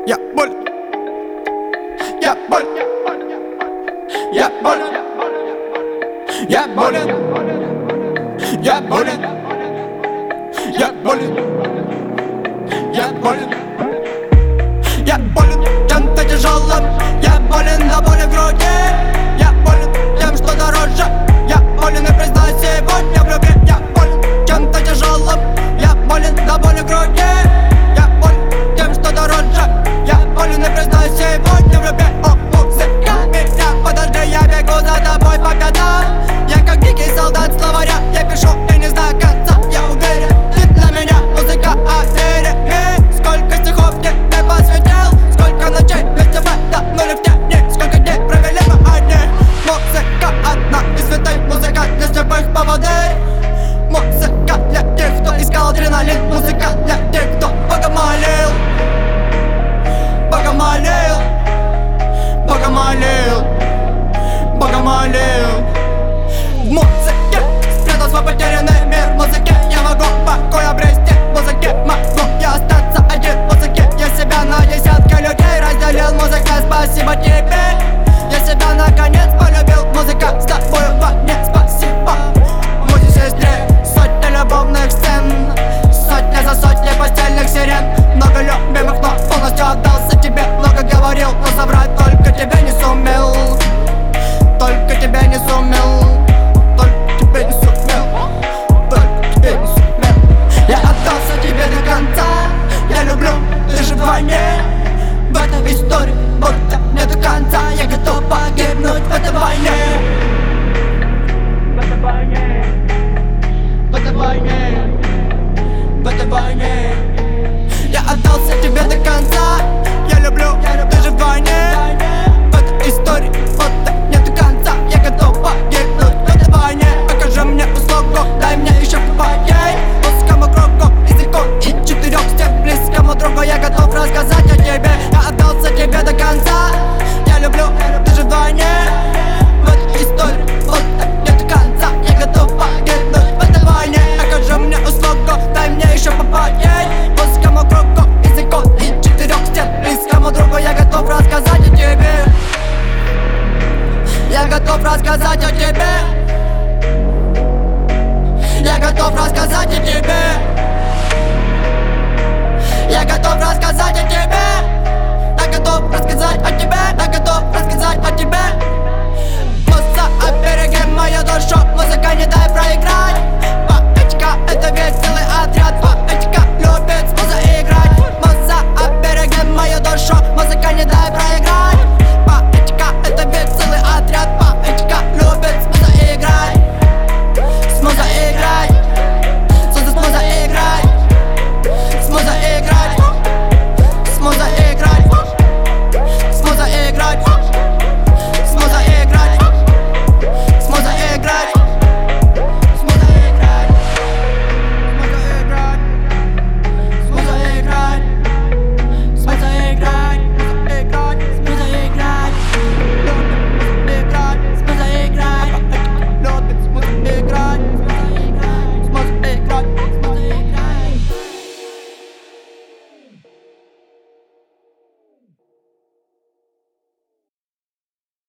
Я болен. Я болен. Я болен. Я болен. Я болен. Я болен. Я болен. Я болен чем-то тяжелым. Я болен до боли в груди. Я болен тем, что дороже. Я болен и признаюсь сегодня в любви. Я болен чем-то тяжелым. Я болен до боли в груди. Я болен тем, что дороже. Я болен и признаюсь сегодня в любви. О, музыка, меня подожди, я бегу за тобой по пятам. Я как дикий солдат словаря. Я пишу и не знаю конца. Я уверен, ты для меня музыка о вере. Сколько стихов тебе посвятил, сколько ночей вместе вдохнули в тени, сколько дней провели мы одни. Музыка одна из святой, музыка для слепых поводырь. Музыка для тех, кто искал адреналин. Музыка для тех, кто Бога молил. Бога молил. Бога молил. Бога молил. В музыке спрятал свой потерянный мир. В музыке я могу покой обрести. В музыке могу я остаться один. В музыке я себя на десятки людей разделил. Музыка, спасибо тебе. Я себя наконец полюбил. Музыка с тобой во мне, спасибо. Моей сестре сотни любовных сцен, сотня за сотней постельных сирен. Много любимых, но полностью отдался тебе. Много говорил, но соврать только тебе не сумел. Только тебе не сумел. Только тебе не сумел. Только тебе не сумел. Я отдался тебе до конца. Я люблю, ты же в войне. В этой истории будто нету конца. Я готов погибнуть в этой войне. В этой войне. В этой войне. В этой войне.